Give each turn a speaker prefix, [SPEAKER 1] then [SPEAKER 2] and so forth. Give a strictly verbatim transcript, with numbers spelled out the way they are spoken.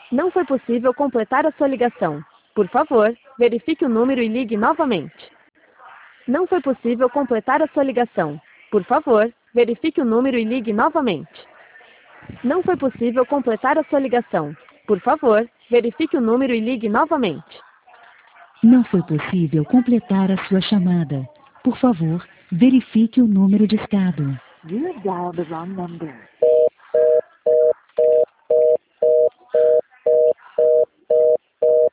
[SPEAKER 1] Não foi possível completar a sua ligação. Por favor, verifique o número e ligue novamente. Não foi possível completar a sua ligação. Por favor, verifique o número e ligue novamente. Não foi possível completar a sua ligação. Por favor, verifique o número e ligue novamente.
[SPEAKER 2] Não foi possível completar a sua chamada. Por favor, verifique o número discado.
[SPEAKER 3] You have dialed the wrong number.